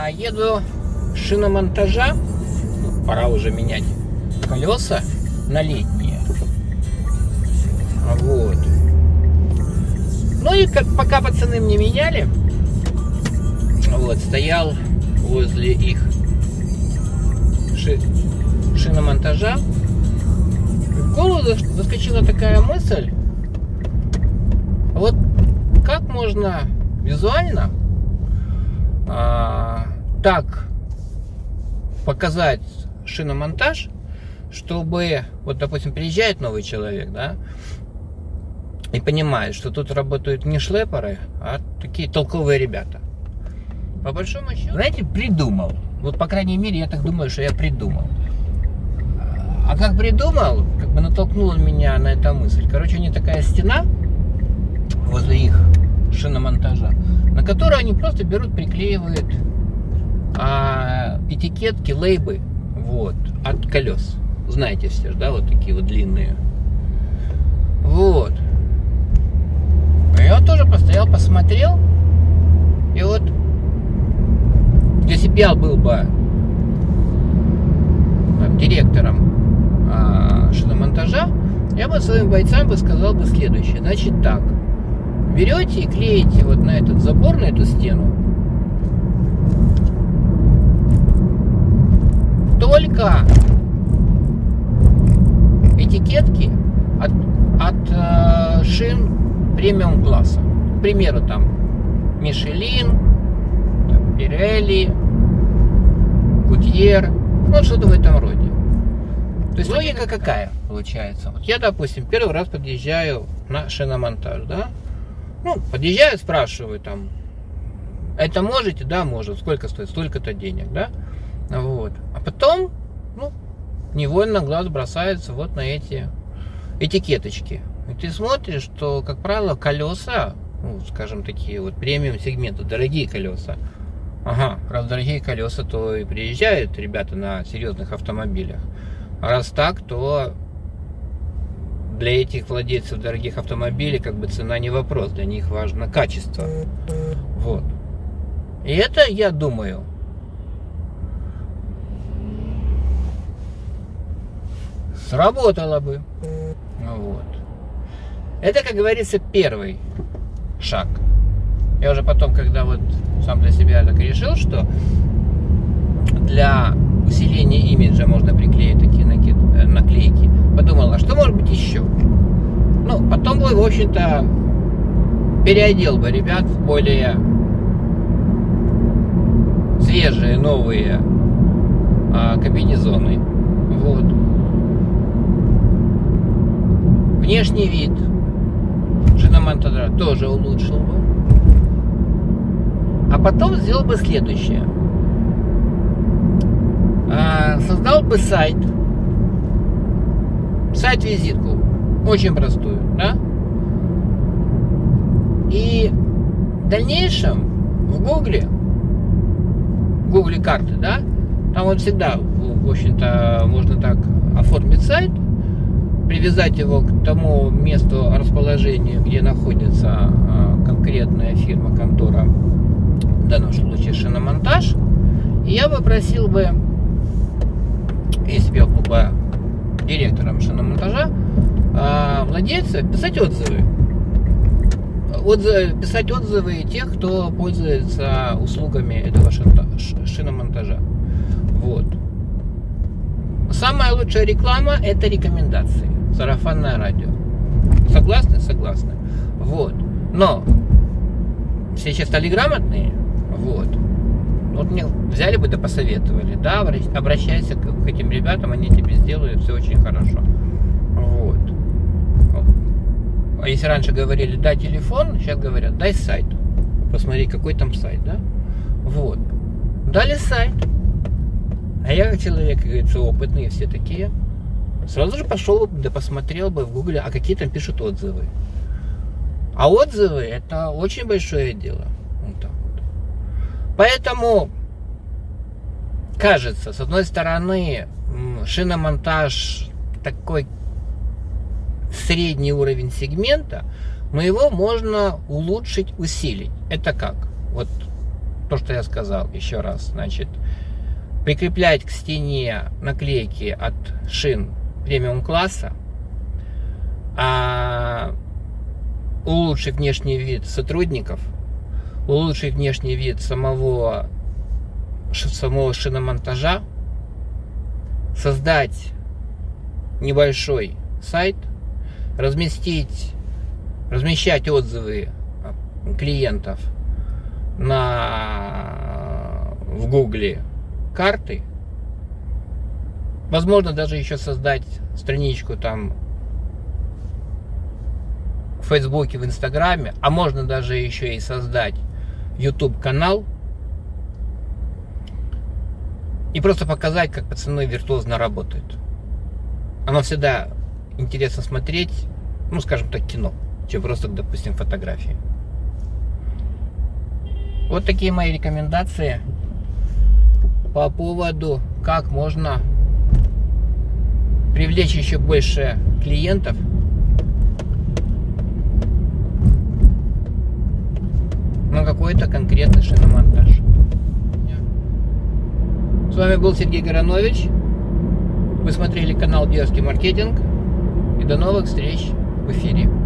Еду с шиномонтажа. Пора уже менять колеса на летние. Вот. Ну и пока пацаны мне меняли, вот, стоял возле их шиномонтажа. В голову заскочила такая мысль: вот как можно визуально так показать шиномонтаж, чтобы, вот, допустим, приезжает новый человек, да, и понимает, что тут работают не шлепоры, а такие толковые ребята. По большому счету, знаете, придумал. Вот, по крайней мере, я так думаю, что я придумал. А как придумал, как бы натолкнула меня на эту мысль. Короче, у них такая стена возле их шиномонтажа, на которую они просто берут, приклеивают этикетки, лейбы, вот, от колес. Знаете все, да, вот такие вот длинные. Вот. Я тоже постоял, посмотрел. И вот, если бы я был бы директором шиномонтажа, я бы своим бойцам сказал бы следующее. Значит так, берете и клеите вот на этот забор, на эту стену только этикетки от шин премиум класса. К примеру, там Мишелин, Пирелли, Гутьер, ну что-то в этом роде. То есть логика какая получается? Вот я, допустим, первый раз подъезжаю на шиномонтаж, да? Ну, подъезжаю, спрашиваю там, это можете? Да, может. Сколько стоит? Столько-то денег, да? Вот. А потом, ну, невольно глаз бросается вот на эти этикеточки. И ты смотришь, что, как правило, колеса, ну, скажем, такие вот премиум сегменты, дорогие колеса. Ага, раз дорогие колеса, то и приезжают ребята на серьезных автомобилях. А раз так, то для этих владельцев дорогих автомобилей как бы цена не вопрос, для них важно качество. Вот. И это, я думаю, сработало бы. Вот. Это, как говорится, первый шаг. Я уже потом, когда вот сам для себя так решил, что для усиления имиджа можно приклеить такие наклейки, подумал, а что может быть еще? Ну, потом бы, в общем-то, переодел бы ребят в более свежие, новые комбинезоны. Вот. Внешний вид шиномонтажа тоже улучшил бы. А потом сделал бы следующее. Создал бы сайт-визитку, очень простую, да? И в дальнейшем в Гугле карты, да? Там вот всегда, в общем-то, можно так оформить сайт, привязать его к тому месту расположения, где находится конкретная фирма, контора, в данном случае шиномонтаж. И я бы просил бы, если бы я был бы директором шиномонтажа, владельца писать отзывы. Писать отзывы тех, кто пользуется услугами этого шиномонтажа. Вот. Самая лучшая реклама – это рекомендации. Сарафанное радио. Согласны? Согласны. Вот. Но все сейчас стали грамотные. Вот. Вот мне взяли бы да посоветовали. Да, обращайся к этим ребятам, они тебе сделают все очень хорошо. Вот. А если раньше говорили, дай телефон, сейчас говорят, дай сайт. Посмотри, какой там сайт, да? Вот. Дали сайт. А я, как человек, как говорится, опытный, все такие, сразу же пошел да посмотрел бы в Гугле, а какие там пишут отзывы. А отзывы — это очень большое дело. Вот так вот. Поэтому, кажется, с одной стороны, шиномонтаж такой средний уровень сегмента, но его можно улучшить, усилить. Это как? Вот то, что я сказал, еще раз, значит, прикреплять к стене наклейки от шин премиум класса, улучшить внешний вид сотрудников, улучшить внешний вид самого шиномонтажа, создать небольшой сайт, размещать отзывы клиентов в Гугле карты, возможно, даже еще создать страничку там в Фейсбуке, в Инстаграме, а можно даже еще и создать YouTube канал и просто показать, как пацаны виртуозно работают. Оно всегда интересно смотреть, ну, скажем так, кино, чем просто, допустим, фотографии. Вот такие мои рекомендации по поводу, как можно привлечь еще больше клиентов на какой-то конкретный шиномонтаж. С вами был Сергей Горанович. Вы смотрели канал Дерзкий маркетинг. И до новых встреч в эфире.